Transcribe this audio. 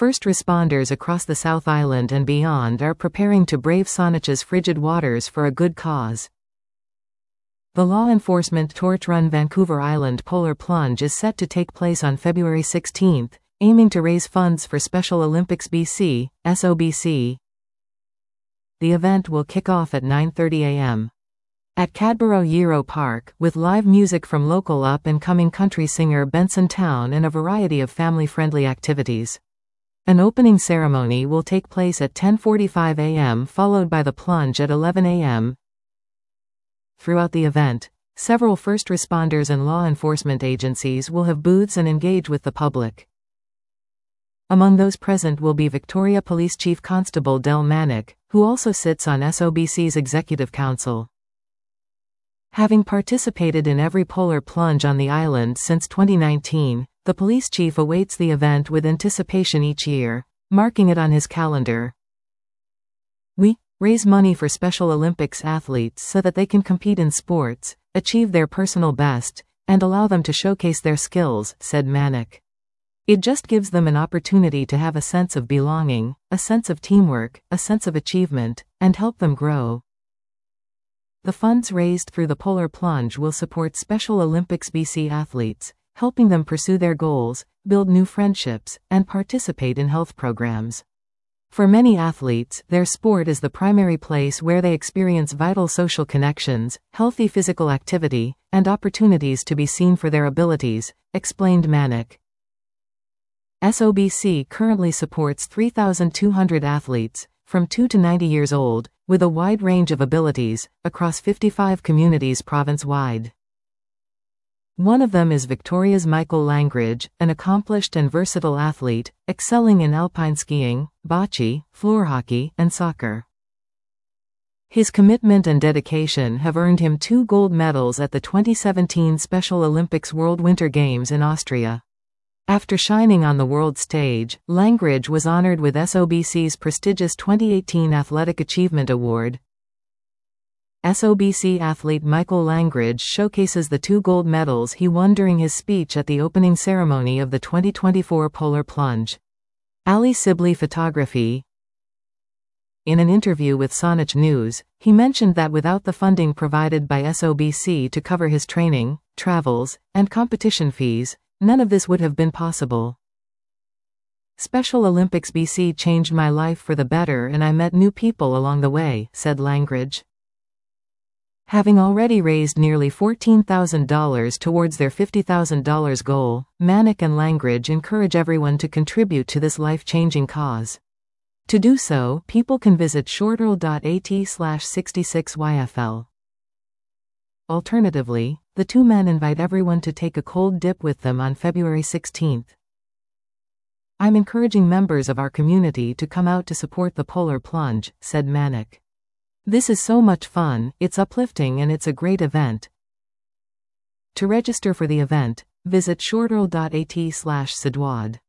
First responders across the South Island and beyond are preparing to brave Saanach's frigid waters for a good cause. The law enforcement torch-run Vancouver Island Polar Plunge is set to take place on February 16, aiming to raise funds for Special Olympics BC, SOBC. The event will kick off at 9:30 a.m. at Cadborough Euro Park, with live music from local up-and-coming country singer Benson Town and a variety of family-friendly activities. An opening ceremony will take place at 10:45 a.m. followed by the plunge at 11 a.m. Throughout the event, several first responders and law enforcement agencies will have booths and engage with the public. Among those present will be Victoria Police Chief Constable Del Manick, who also sits on SOBC's Executive Council. Having participated in every polar plunge on the island since 2019, the police chief awaits the event with anticipation each year, marking it on his calendar. "We raise money for Special Olympics athletes so that they can compete in sports, achieve their personal best, and allow them to showcase their skills," said Manick. "It just gives them an opportunity to have a sense of belonging, a sense of teamwork, a sense of achievement, and help them grow." The funds raised through the Polar Plunge will support Special Olympics BC athletes, helping them pursue their goals, build new friendships, and participate in health programs. For many athletes, their sport is the primary place where they experience vital social connections, healthy physical activity, and opportunities to be seen for their abilities, explained Manick. SOBC currently supports 3,200 athletes, from 2 to 90 years old, with a wide range of abilities, across 55 communities province-wide. One of them is Victoria's Michael Langridge, an accomplished and versatile athlete, excelling in alpine skiing, bocce, floor hockey, and soccer. His commitment and dedication have earned him 2 gold medals at the 2017 Special Olympics World Winter Games in Austria. After shining on the world stage, Langridge was honored with SOBC's prestigious 2018 Athletic Achievement Award. SOBC athlete Michael Langridge showcases the 2 gold medals he won during his speech at the opening ceremony of the 2024 Polar Plunge. Ali Sibley Photography. In an interview with Saanich News, he mentioned that without the funding provided by SOBC to cover his training, travels, and competition fees, none of this would have been possible. "Special Olympics BC changed my life for the better and I met new people along the way," said Langridge. Having already raised nearly $14,000 towards their $50,000 goal, Manick and Langridge encourage everyone to contribute to this life-changing cause. To do so, people can visit shorterl.at/66YFL. Alternatively, the 2 men invite everyone to take a cold dip with them on February 16. "I'm encouraging members of our community to come out to support the Polar Plunge," said Manick. "This is so much fun, it's uplifting and it's a great event." To register for the event, visit shorterl.at/Sidwad.